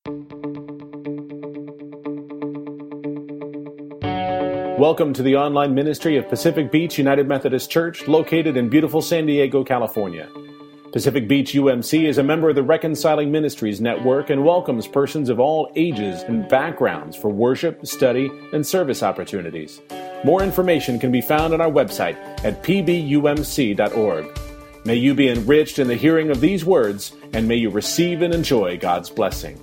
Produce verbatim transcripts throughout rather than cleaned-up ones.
Welcome to the online ministry of Pacific Beach United Methodist Church, located in beautiful San Diego, California. Pacific Beach U M C is a member of the Reconciling Ministries Network and welcomes persons of all ages and backgrounds for worship, study, and service opportunities. More information can be found on our website at p b u m c dot org. May you be enriched in the hearing of these words, and may you receive and enjoy God's blessing.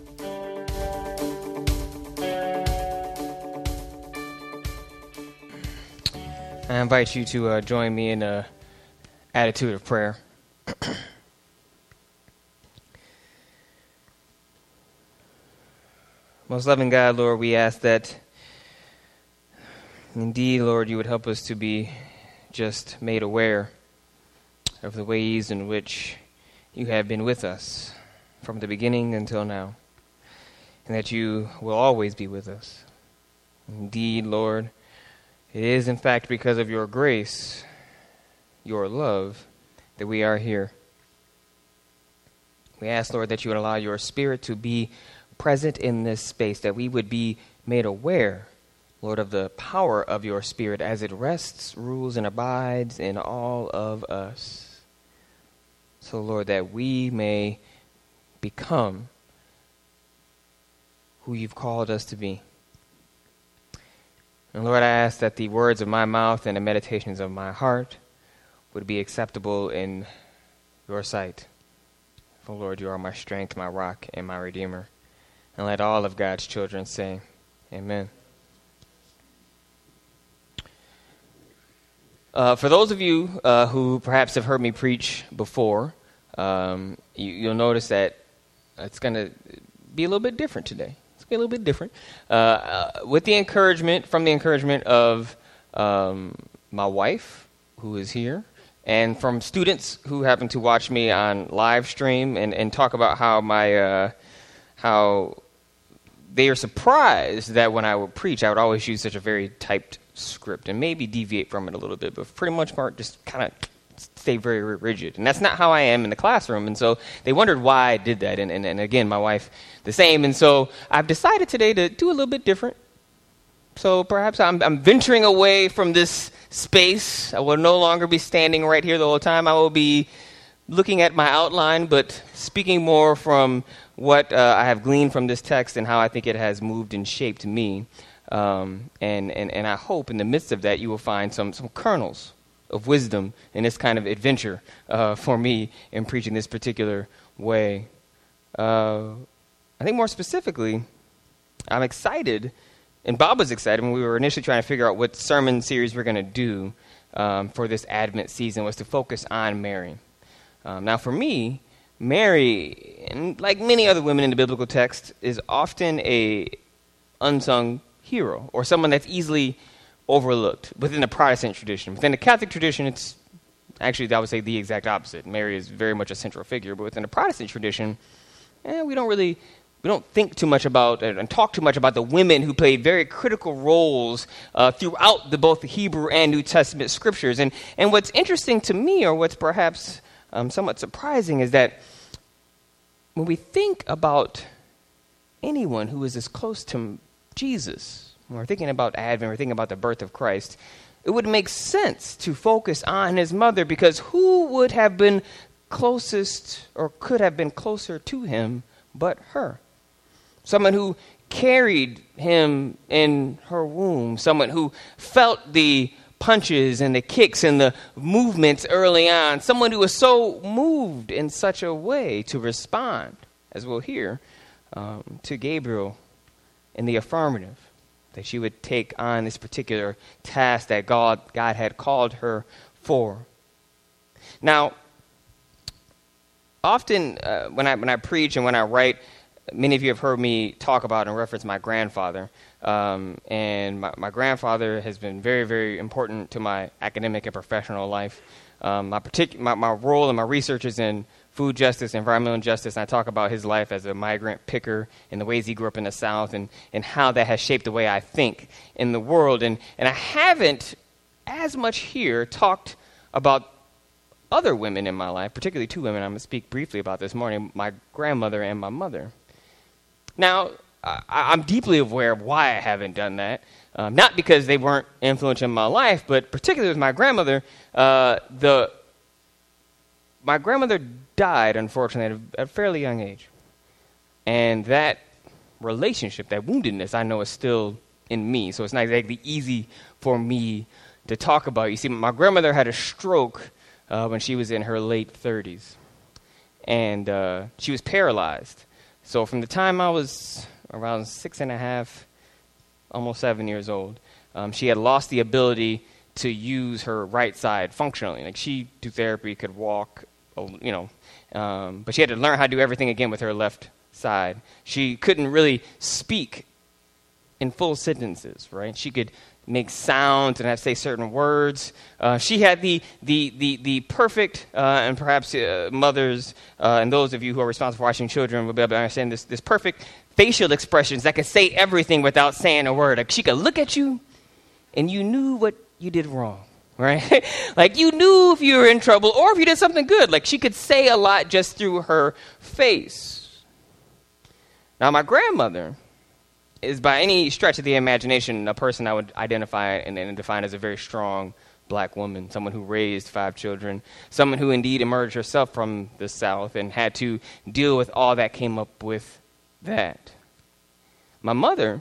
I invite you to uh, join me in an attitude of prayer. Most loving God, Lord, we ask that indeed, Lord, you would help us to be just made aware of the ways in which you have been with us from the beginning until now, and that you will always be with us. Indeed, Lord, it is in fact because of your grace, your love, that we are here. We ask, Lord, that you would allow your Spirit to be present in this space, that we would be made aware, Lord, of the power of your Spirit as it rests, rules, and abides in all of us. So, Lord, that we may become who you've called us to be. And Lord, I ask that the words of my mouth and the meditations of my heart would be acceptable in your sight. For Lord, you are my strength, my rock, and my redeemer. And let all of God's children say, amen. Uh, for those of you uh, who perhaps have heard me preach before, um, you, you'll notice that it's going to be a little bit different today. A little bit different, uh, uh, with the encouragement, from the encouragement of um, my wife, who is here, and from students who happen to watch me on live stream and, and talk about how my uh, how they are surprised that when I would preach, I would always use such a very typed script and maybe deviate from it a little bit, but for pretty much part just kind of stay very rigid. And that's not how I am in the classroom. And so they wondered why I did that. And, and, and again, my wife, the same. And so I've decided today to do a little bit different. So perhaps I'm, I'm venturing away from this space. I will no longer be standing right here the whole time. I will be looking at my outline, but speaking more from what uh, I have gleaned from this text and how I think it has moved and shaped me. Um, and, and, and I hope in the midst of that you will find some, some kernels of wisdom in this kind of adventure uh, for me in preaching this particular way. Uh, I think more specifically, I'm excited, and Bob was excited when we were initially trying to figure out what sermon series we're going to do um, for this Advent season, was to focus on Mary. Um, now for me, Mary, and like many other women in the biblical text, is often a unsung hero, or someone that's easily overlooked within the Protestant tradition. Within the Catholic tradition, it's actually, I would say, the exact opposite. Mary is very much a central figure, but within the Protestant tradition, eh, we don't really, we don't think too much about and talk too much about the women who played very critical roles uh, throughout the, both the Hebrew and New Testament scriptures. And and what's interesting to me, or what's perhaps um, somewhat surprising, is that when we think about anyone who is as close to Jesus, when we're thinking about Advent, we're thinking about the birth of Christ, it would make sense to focus on his mother, because who would have been closest or could have been closer to him but her? Someone who carried him in her womb, someone who felt the punches and the kicks and the movements early on, someone who was so moved in such a way to respond, as we'll hear, um, to Gabriel in the affirmative, that she would take on this particular task that God, God had called her for. Now, often uh, when I when I preach and when I write, many of you have heard me talk about and reference my grandfather. Um, and my, my grandfather has been very, very important to my academic and professional life. Um, my, partic- my my role and my research is in food justice, environmental justice, and I talk about his life as a migrant picker and the ways he grew up in the South, and, and how that has shaped the way I think in the world. And, and I haven't, as much here, talked about other women in my life, particularly two women I'm going to speak briefly about this morning, my grandmother and my mother. Now, I, I'm deeply aware of why I haven't done that. Um, not because they weren't influential in my life, but particularly with my grandmother. Uh, the my grandmother died, unfortunately, at a, at a fairly young age. And that relationship, that woundedness, I know is still in me. So it's not exactly easy for me to talk about. You see, my grandmother had a stroke uh, when she was in her late thirties. And uh, she was paralyzed. So from the time I was around six and a half, almost seven years old, um, she had lost the ability to use her right side functionally. Like, she, through therapy, could walk, you know, um, but she had to learn how to do everything again with her left side. She couldn't really speak in full sentences, right? She could make sounds and have to say certain words. Uh, she had the the the the perfect, uh, and perhaps uh, mothers uh, and those of you who are responsible for watching children will be able to understand this, this perfect facial expressions that could say everything without saying a word. Like, she could look at you and you knew what you did wrong, right? Like, you knew if you were in trouble or if you did something good. Like, she could say a lot just through her face. Now, my grandmother is, by any stretch of the imagination, a person I would identify and, and define as a very strong black woman, someone who raised five children, someone who indeed emerged herself from the South and had to deal with all that came up with that. My mother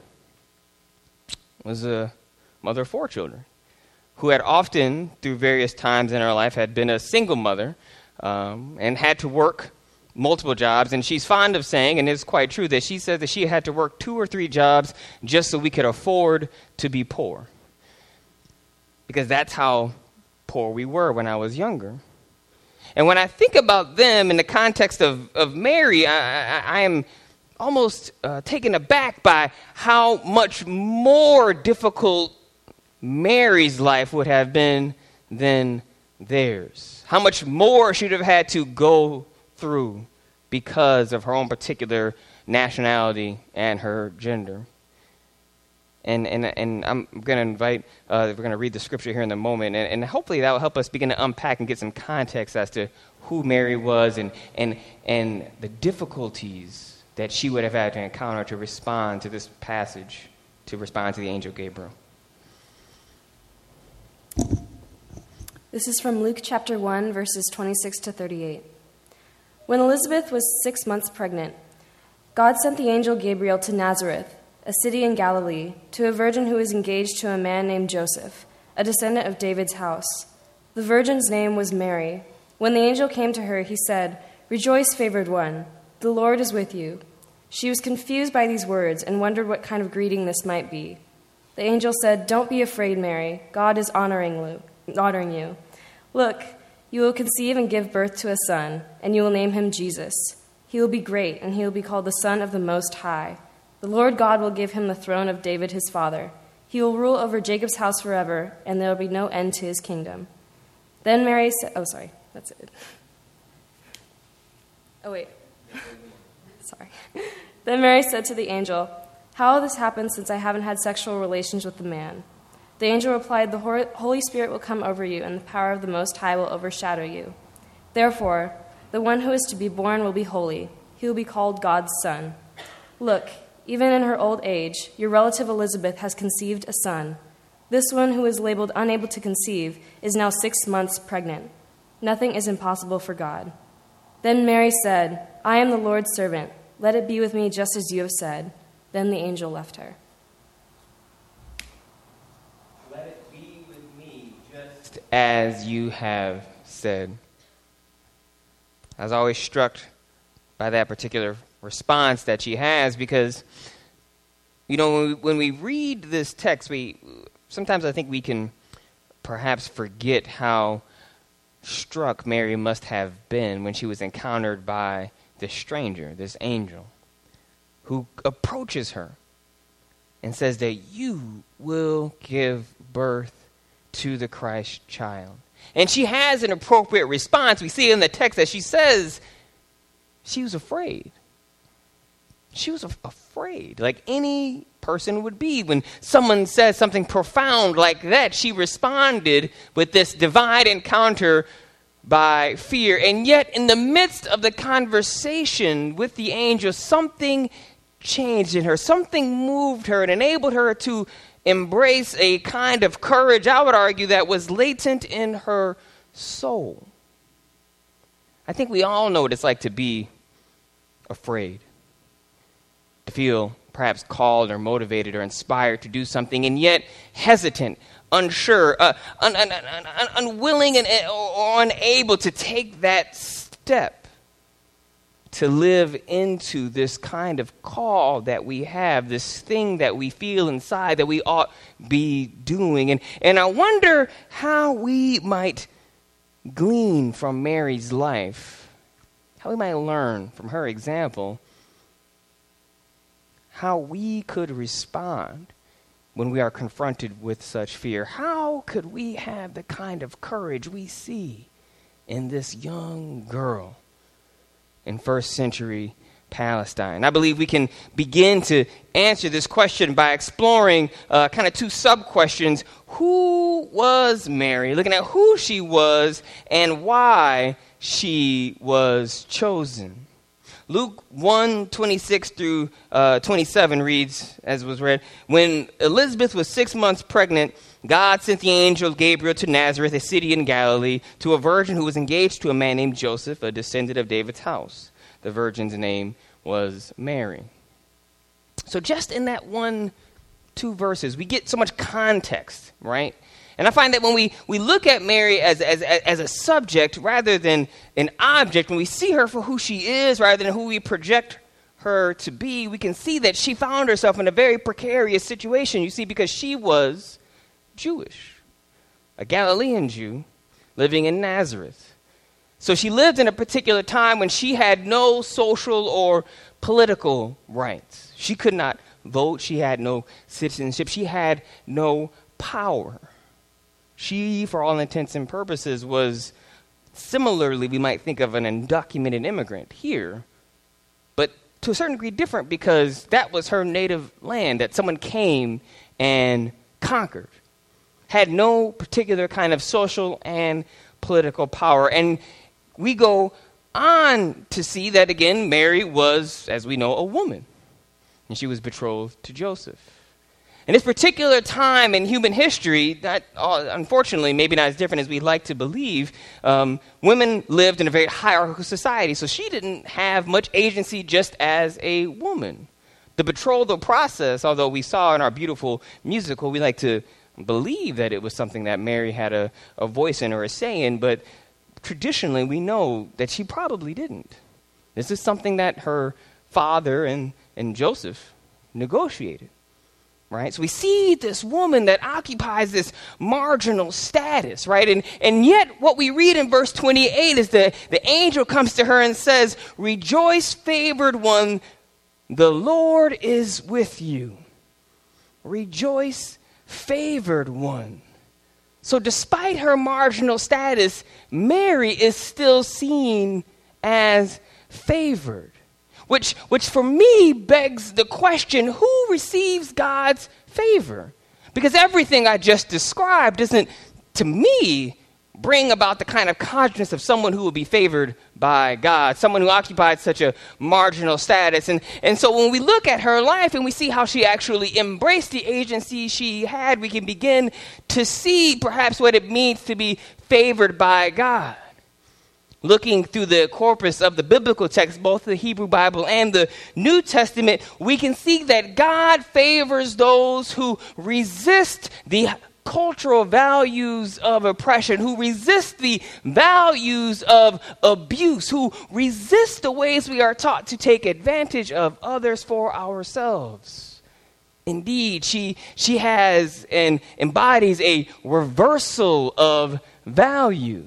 was a mother of four children who had often, through various times in her life, had been a single mother um, and had to work multiple jobs. And she's fond of saying, and it's quite true, that she said that she had to work two or three jobs just so we could afford to be poor. Because that's how poor we were when I was younger. And when I think about them in the context of, of Mary, I, I, I am almost uh, taken aback by how much more difficult Mary's life would have been than theirs. How much more she would have had to go through because of her own particular nationality and her gender. And and and I'm going to invite, uh, we're going to read the scripture here in a moment, and, and hopefully that will help us begin to unpack and get some context as to who Mary was and and and the difficulties that she would have had to encounter to respond to this passage, to respond to the angel Gabriel. This is from Luke chapter one, verses twenty-six to thirty-eight. When Elizabeth was six months pregnant, God sent the angel Gabriel to Nazareth, a city in Galilee, to a virgin who was engaged to a man named Joseph, a descendant of David's house. The virgin's name was Mary. When the angel came to her, he said, "Rejoice, favored one, the Lord is with you." She was confused by these words and wondered what kind of greeting this might be. The angel said, "Don't be afraid, Mary. God is honoring you. Honoring you. Look, you will conceive and give birth to a son, and you will name him Jesus. He will be great, and he will be called the Son of the Most High. The Lord God will give him the throne of David his father. He will rule over Jacob's house forever, and there will be no end to his kingdom." Then Mary said, oh, sorry, that's it. Oh, wait. Sorry. Then Mary said to the angel, "How will this happen since I haven't had sexual relations with the man?" The angel replied, "The Holy Spirit will come over you, and the power of the Most High will overshadow you. Therefore, the one who is to be born will be holy. He will be called God's Son. Look, even in her old age, your relative Elizabeth has conceived a son. This one who is labeled unable to conceive is now six months pregnant. Nothing is impossible for God." Then Mary said, "I am the Lord's servant. Let it be with me just as you have said." Then the angel left her. Let it be with me just as you have said. I was always struck by that particular response that she has because, you know, when we, when we read this text, we sometimes I think we can perhaps forget how struck Mary must have been when she was encountered by this stranger, this angel, who approaches her and says that you will give birth to the Christ child. And she has an appropriate response. We see in the text that she says she was afraid. She was af- afraid, like any person would be. When someone says something profound like that, she responded with this divine encounter by fear. And yet, in the midst of the conversation with the angel, something changed in her. Something moved her and enabled her to embrace a kind of courage, I would argue, that was latent in her soul. I think we all know what it's like to be afraid, to feel perhaps called or motivated or inspired to do something, and yet hesitant, unsure, uh, un- un- un- un- unwilling and, or unable to take that step to live into this kind of call that we have, this thing that we feel inside that we ought be doing. And, and I wonder how we might glean from Mary's life, how we might learn from her example, how we could respond when we are confronted with such fear. How could we have the kind of courage we see in this young girl in first century Palestine? I believe we can begin to answer this question by exploring uh, kind of two sub-questions. Who was Mary? Looking at who she was and why she was chosen. Luke one, twenty-six through uh, twenty-seven reads, as was read, when Elizabeth was six months pregnant, God sent the angel Gabriel to Nazareth, a city in Galilee, to a virgin who was engaged to a man named Joseph, a descendant of David's house. The virgin's name was Mary. So just in that one, two verses, we get so much context, right? And I find that when we, we look at Mary as, as, as a subject rather than an object, when we see her for who she is rather than who we project her to be, we can see that she found herself in a very precarious situation, you see, because she was Jewish, a Galilean Jew living in Nazareth. So she lived in a particular time when she had no social or political rights. She could not vote. She had no citizenship. She had no power. She, for all intents and purposes, was similarly, we might think of an undocumented immigrant here, but to a certain degree different because that was her native land that someone came and conquered. Had no particular kind of social and political power. And we go on to see that, again, Mary was, as we know, a woman. And she was betrothed to Joseph. In this particular time in human history, that uh, unfortunately maybe not as different as we'd like to believe, um, women lived in a very hierarchical society, so she didn't have much agency just as a woman. The betrothal process, although we saw in our beautiful musical, we like to believe that it was something that Mary had a, a voice in or a say in, but traditionally we know that she probably didn't. This is something that her father and, and Joseph negotiated. Right? So we see this woman that occupies this marginal status, right? And and yet what we read in verse twenty-eight is that the angel comes to her and says, "Rejoice, favored one, the Lord is with you." Rejoice, favored one. So despite her marginal status, Mary is still seen as favored. Which, which for me begs the question, who receives God's favor? Because everything I just described doesn't, to me, bring about the kind of consciousness of someone who will be favored by God, someone who occupied such a marginal status. And, and so when we look at her life and we see how she actually embraced the agency she had, we can begin to see perhaps what it means to be favored by God. Looking through the corpus of the biblical text, both the Hebrew Bible and the New Testament, we can see that God favors those who resist the cultural values of oppression, who resist the values of abuse, who resist the ways we are taught to take advantage of others for ourselves. Indeed, she, she has and embodies a reversal of values.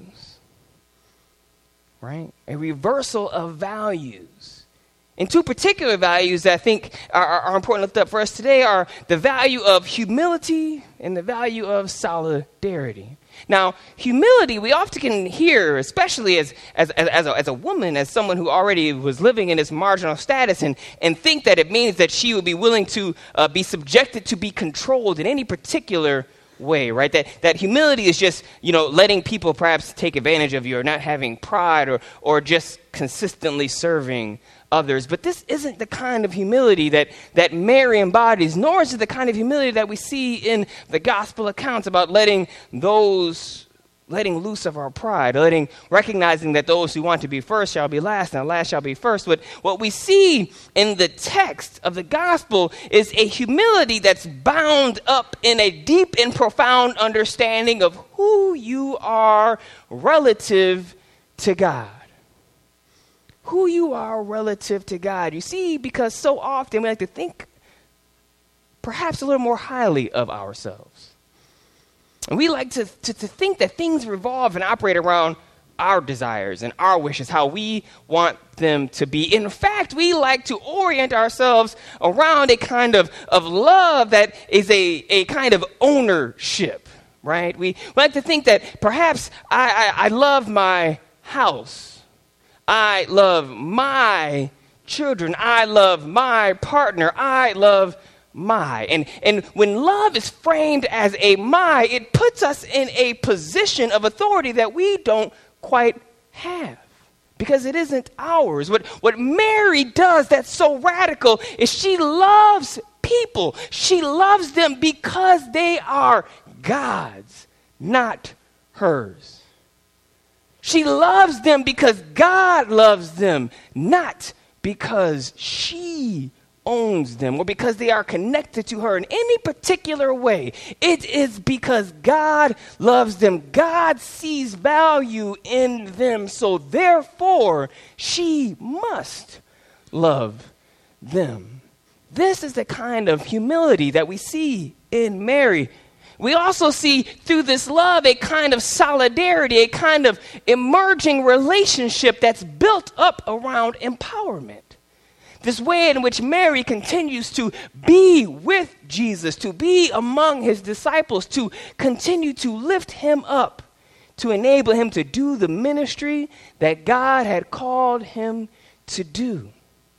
Right? A reversal of values. And two particular values that I think are, are important to lift up for us today are the value of humility and the value of solidarity. Now, humility, we often can hear, especially as, as, as, as, a, as a woman, as someone who already was living in this marginal status, and, and think that it means that she would be willing to uh, be subjected to be controlled in any particular way, right? That that humility is just, you know, letting people perhaps take advantage of you or not having pride or or just consistently serving others. But this isn't the kind of humility that, that Mary embodies, nor is it the kind of humility that we see in the gospel accounts about letting those letting loose of our pride, letting, recognizing that those who want to be first shall be last, and last shall be first. What, what we see in the text of the gospel is a humility that's bound up in a deep and profound understanding of who you are relative to God. Who you are relative to God. You see, because so often we like to think perhaps a little more highly of ourselves. And we like to, to, to think that things revolve and operate around our desires and our wishes, how we want them to be. In fact, we like to orient ourselves around a kind of, of love that is a, a kind of ownership, right? We, we like to think that perhaps I, I, I love my house. I love my children. I love my partner. I love my. And, and when love is framed as a my, it puts us in a position of authority that we don't quite have because it isn't ours. What, what Mary does that's so radical is she loves people. She loves them because they are God's, not hers. She loves them because God loves them, not because she owns them or because they are connected to her in any particular way. It is because God loves them. God sees value in them. So therefore, she must love them. This is the kind of humility that we see in Mary. We also see through this love a kind of solidarity, a kind of emerging relationship that's built up around empowerment. This way in which Mary continues to be with Jesus, to be among his disciples, to continue to lift him up, to enable him to do the ministry that God had called him to do.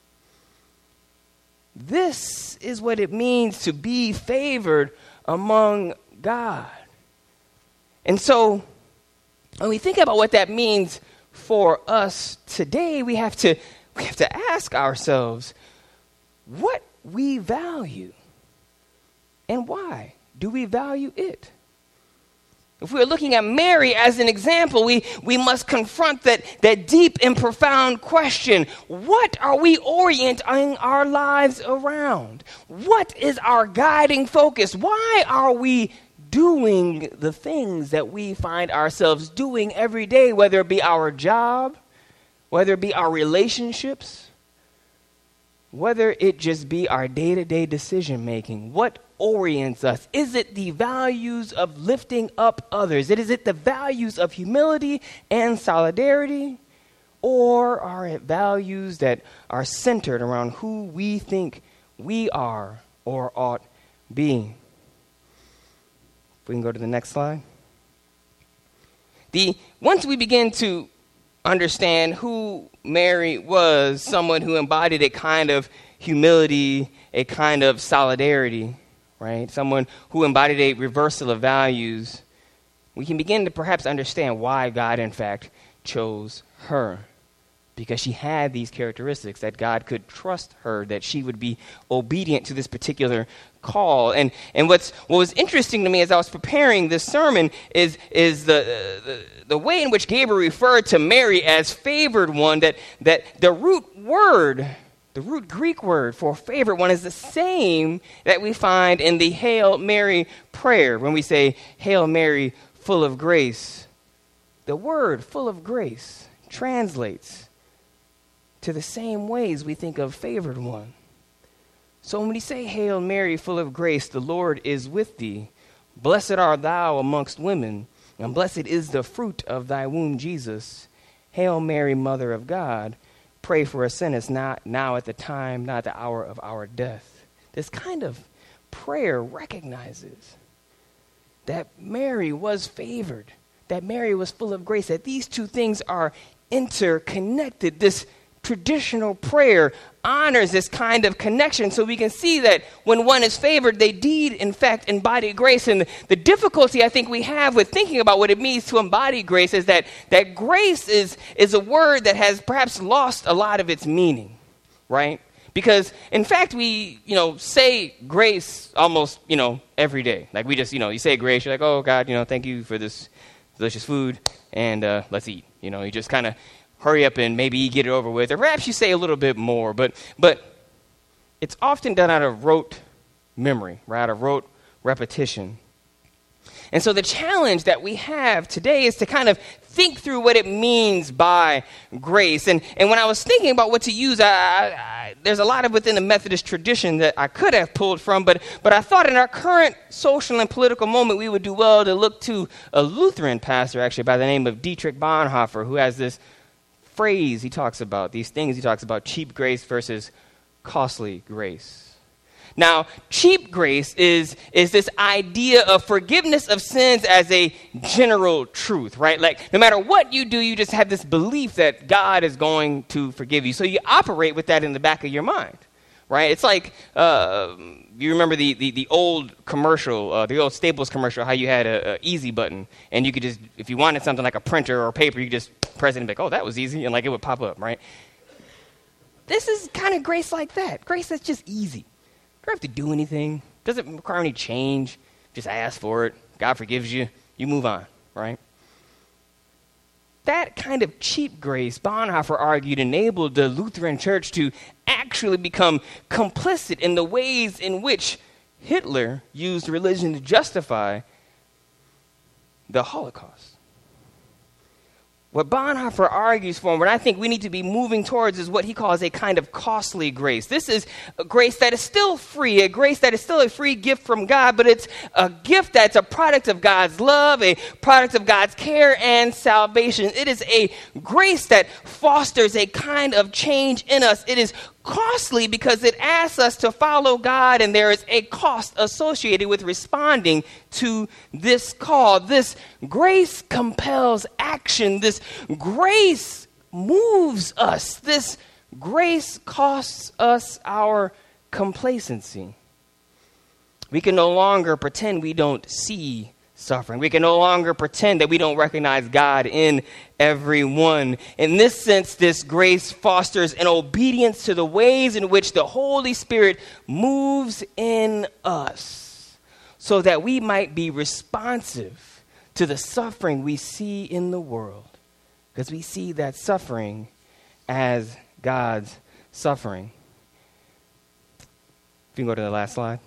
This is what it means to be favored among God. And so when we think about what that means for us today, we have to We have to ask ourselves what we value and why do we value it? If we're looking at Mary as an example, we, we must confront that, that deep and profound question. What are we orienting our lives around? What is our guiding focus? Why are we doing the things that we find ourselves doing every day, whether it be our job, whether it be our relationships, whether it just be our day-to-day decision making? What orients us? Is it the values of lifting up others? Is it the values of humility and solidarity? Or are it values that are centered around who we think we are or ought be? If we can go to the next slide. The once we begin to understand who Mary was, someone who embodied a kind of humility, a kind of solidarity, right? Someone who embodied a reversal of values, we can begin to perhaps understand why God, in fact, chose her. Because she had these characteristics that God could trust her, that she would be obedient to this particular call. And and what's what was interesting to me as I was preparing this sermon is is the the, the way in which Gabriel referred to Mary as favored one, that that the root word, the root Greek word for favored one is the same that we find in the Hail Mary prayer when we say, Hail Mary, full of grace. The word full of grace translates to the same ways we think of favored one. So when we say, Hail Mary, full of grace, the Lord is with thee. Blessed art thou amongst women, and blessed is the fruit of thy womb, Jesus. Hail Mary, Mother of God, pray for us sinners, not now at the time, not the hour of our death. This kind of prayer recognizes that Mary was favored, that Mary was full of grace, that these two things are interconnected. This traditional prayer honors this kind of connection, so we can see that when one is favored, they did, in fact, embody grace. And the, the difficulty I think we have with thinking about what it means to embody grace is that, that grace is, is a word that has perhaps lost a lot of its meaning. right? Because, in fact, we, you know, say grace almost, you know, every day. Like, we just, you know, you say grace, you're like, oh, God, you know, thank you for this delicious food, and uh, let's eat. You know, you just kind of hurry up and maybe get it over with. Or perhaps you say a little bit more, but but it's often done out of rote memory, right, out of rote repetition. And so the challenge that we have today is to kind of think through what it means by grace. And and when I was thinking about what to use, I, I, I, there's a lot of within the Methodist tradition that I could have pulled from, but but I thought in our current social and political moment, we would do well to look to a Lutheran pastor, actually, by the name of Dietrich Bonhoeffer, who has this phrase he talks about, these things he talks about, cheap grace versus costly grace. Now, cheap grace is, is this idea of forgiveness of sins as a general truth, right? Like, no matter what you do, you just have this belief that God is going to forgive you. So you operate with that in the back of your mind, right? It's like, uh, you remember the, the, the old commercial, uh, the old Staples commercial, how you had a, a easy button, and you could just, if you wanted something like a printer or paper, you could just press it and be like, oh, that was easy, and like it would pop up, right? This is kind of grace like that. Grace that's just easy. You don't have to do anything. Doesn't require any change. Just ask for it. God forgives you. You move on, right? That kind of cheap grace, Bonhoeffer argued, enabled the Lutheran Church to actually become complicit in the ways in which Hitler used religion to justify the Holocaust. What Bonhoeffer argues for, and what I think we need to be moving towards, is what he calls a kind of costly grace. This is a grace that is still free, a grace that is still a free gift from God, but it's a gift that's a product of God's love, a product of God's care and salvation. It is a grace that fosters a kind of change in us. It is costly because it asks us to follow God, and there is a cost associated with responding to this call. This grace compels action. This grace moves us. This grace costs us our complacency. We can no longer pretend we don't see suffering. We can no longer pretend that we don't recognize God in everyone. In this sense, this grace fosters an obedience to the ways in which the Holy Spirit moves in us, so that we might be responsive to the suffering we see in the world, because we see that suffering as God's suffering. If you can go to the last slide.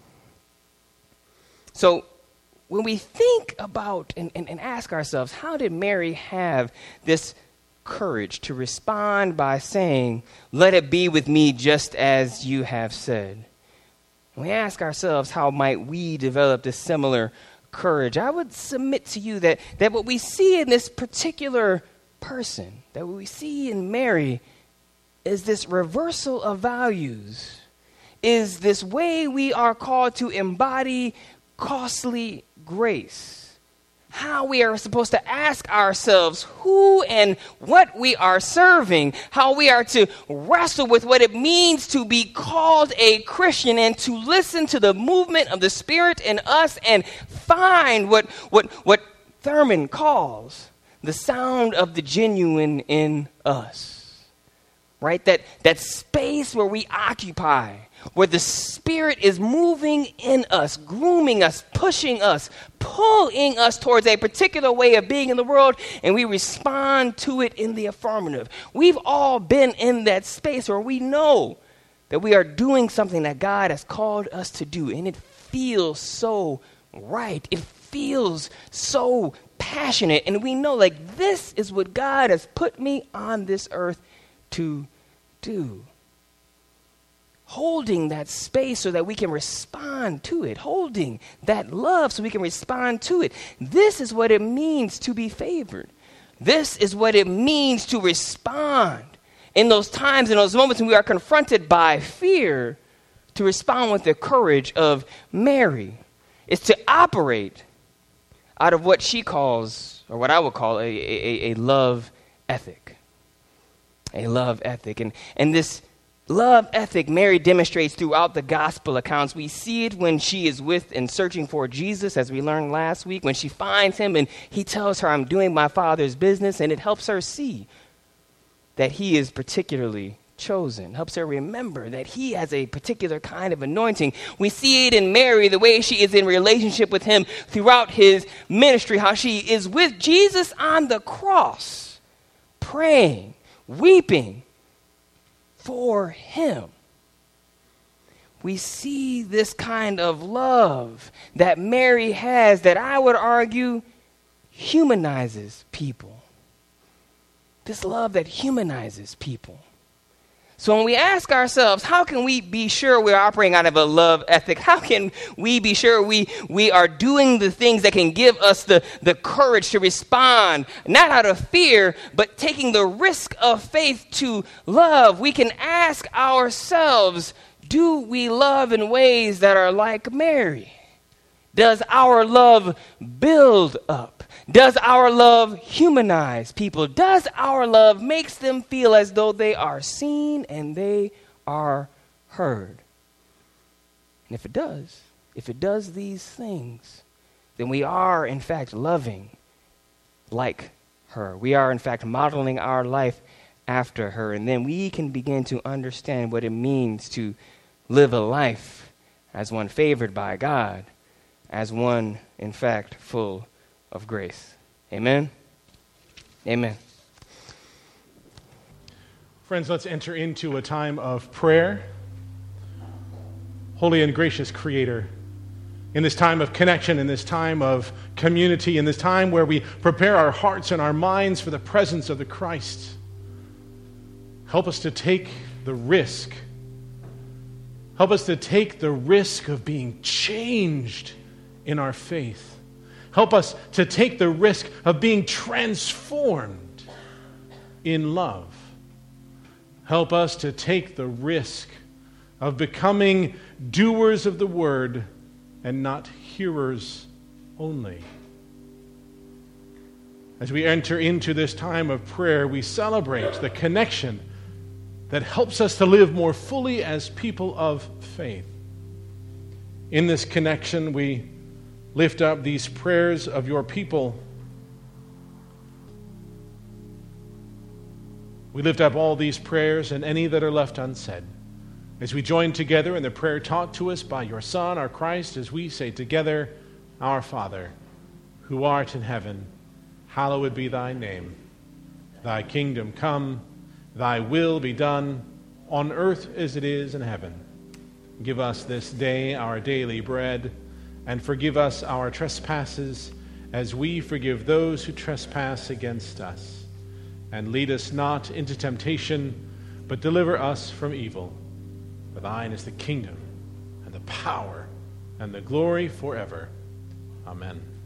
So, when we think about and, and, and ask ourselves, how did Mary have this courage to respond by saying, let it be with me just as you have said? When we ask ourselves, how might we develop this similar courage? I would submit to you that, that what we see in this particular person, that what we see in Mary, is this reversal of values, is this way we are called to embody costly grace. How we are supposed to ask ourselves who and what we are serving, how we are to wrestle with what it means to be called a Christian, and to listen to the movement of the Spirit in us and find what what what Thurman calls the sound of the genuine in us. Right? That that space where we occupy, where the Spirit is moving in us, grooming us, pushing us, pulling us towards a particular way of being in the world, and we respond to it in the affirmative. We've all been in that space where we know that we are doing something that God has called us to do, and it feels so right. It feels so passionate, and we know, like, this is what God has put me on this earth to do. Holding that space so that we can respond to it. Holding that love so we can respond to it. This is what it means to be favored. This is what it means to respond in those times, in those moments when we are confronted by fear, to respond with the courage of Mary. It's to operate out of what she calls, or what I would call, a, a, a love ethic. A love ethic. And, and this love ethic Mary demonstrates throughout the gospel accounts. We see it when she is with and searching for Jesus, as we learned last week, when she finds him and he tells her, I'm doing my Father's business, and it helps her see that he is particularly chosen, helps her remember that he has a particular kind of anointing. We see it in Mary, the way she is in relationship with him throughout his ministry, how she is with Jesus on the cross, praying, weeping for him. We see this kind of love that Mary has that I would argue humanizes people. This love that humanizes people. So when we ask ourselves, how can we be sure we're operating out of a love ethic? How can we be sure we, we are doing the things that can give us the, the courage to respond, not out of fear, but taking the risk of faith to love? We can ask ourselves, do we love in ways that are like Mary? Does our love build up? Does our love humanize people? Does our love makes them feel as though they are seen and they are heard? And if it does, if it does these things, then we are in fact loving like her. We are in fact modeling our life after her. And then we can begin to understand what it means to live a life as one favored by God, as one in fact full of grace. Amen? Amen. Friends, let's enter into a time of prayer. Holy and gracious Creator, in this time of connection, in this time of community, in this time where we prepare our hearts and our minds for the presence of the Christ, help us to take the risk. Help us to take the risk of being changed in our faith. Help us to take the risk of being transformed in love. Help us to take the risk of becoming doers of the word and not hearers only. As we enter into this time of prayer, we celebrate the connection that helps us to live more fully as people of faith. In this connection, we lift up these prayers of your people. We lift up all these prayers and any that are left unsaid, as we join together in the prayer taught to us by your Son, our Christ, as we say together, Our Father, who art in heaven, hallowed be thy name. Thy kingdom come, thy will be done, on earth as it is in heaven. Give us this day our daily bread, and forgive us our trespasses, as we forgive those who trespass against us. And lead us not into temptation, but deliver us from evil. For thine is the kingdom, and the power, and the glory forever. Amen.